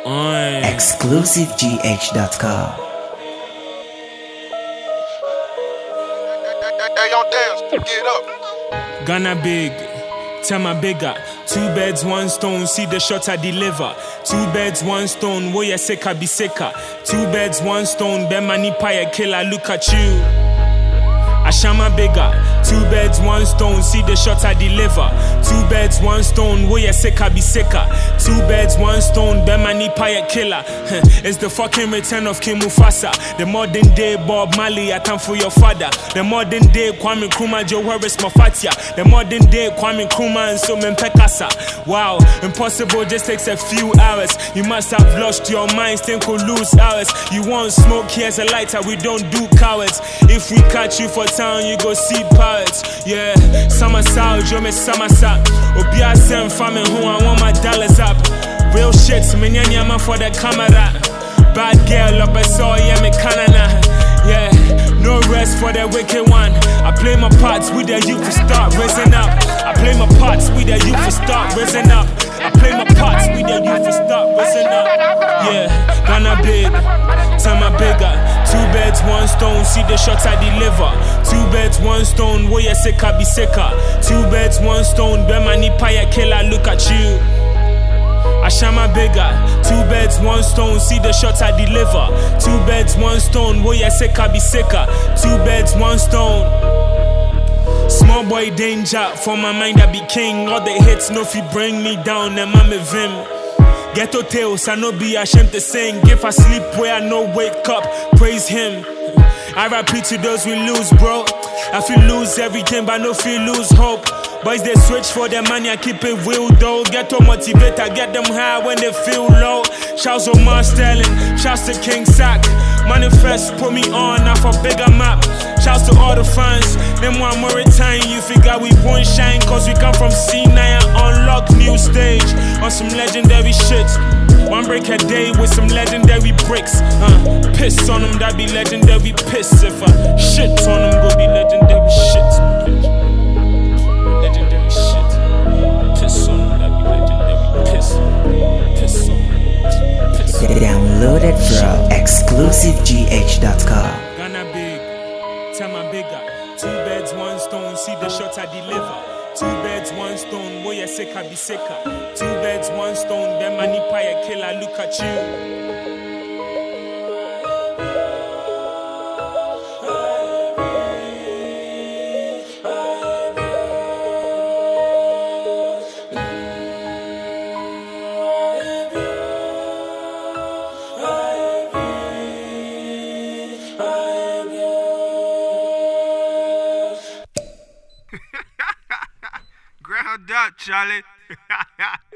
ExclusiveGH.com. Hey, y'all dance, get up. Ghana big, Tama bigger. 2 beds, 1 stone, see the shot I deliver. 2 beds, 1 stone, wo ya seka be seka. 2 beds, 1 stone, be mani pie killer, look at you. Ashama bigger, 2 beds, 1 stone, see the shot I deliver. 2 beds, 1 stone, wo ya seka be seka. 2 beds, 1 stone, be mani pie killer. It's the fucking return of King Mufasa. The modern day Bob Marley, I time for your father. The modern day Kwame Nkrumah, Joe Harris Mafatia. The modern day Kwame Nkrumah and so Pekasa. Wow, impossible just takes a few hours. You must have lost your mind, think we'll lose hours. You want smoke, here's a lighter, we don't do cowards. If we catch you for town, you go see pirates. Yeah, summer sound, you me summer sap. Obia send famine who I want my dollars up. Real shit, minyanyama for the camera. Bad girl up I saw, yeah, me canana. Yeah, no rest for the wicked one. I play my parts with the youth to start raising up. I play my parts with the youth to start raising up. I play my parts with the youth to start raising up. Yeah, Ghana big, Tama bigger. 2 beds, 1 stone, see the shots I deliver. 2 beds, 1 stone, wo ya seka be seka. 2 beds, 1 stone, be mani pie killer, look at you. Ashama bigger, 2 beds, 1 stone, see the shots I deliver. 2 beds, 1 stone, wo ya seka be seka. 2 beds, 1 stone. Small boy danger, for my mind I be king. All the hits no fi bring me down, and I'm a vim. Ghetto tales, I no be ashamed to sing. If I sleep where I no wake up, praise him. I repeat to those we lose, bro. I feel lose everything, but no feel lose hope. Boys they switch for the money, I keep it real though. Ghetto motivator, get them high when they feel low. Shouts to Mar Sterling, shouts to King Sack. Manifest, put me on, now for bigger map. Shouts to all the fans, them one more time. You figure we won't shine, cause we come from C9 and unlock new stage. On some legendary shit. 1 break a day with some legendary bricks. Piss on them, that be legendary piss. If I shit on them, go be legendary shit. Legendary shit. Piss on them, that be legendary piss. Piss on them. Piss on them. Download it from ExclusiveGH.com. Ghana big, Tama bigger. 2 beds, 1 stone, see the shots I deliver. 2 beds, 1 stone, wo ya seka be seka. 2 beds, 1 stone, them mani pie killer, look at you. Ground up, Charlie.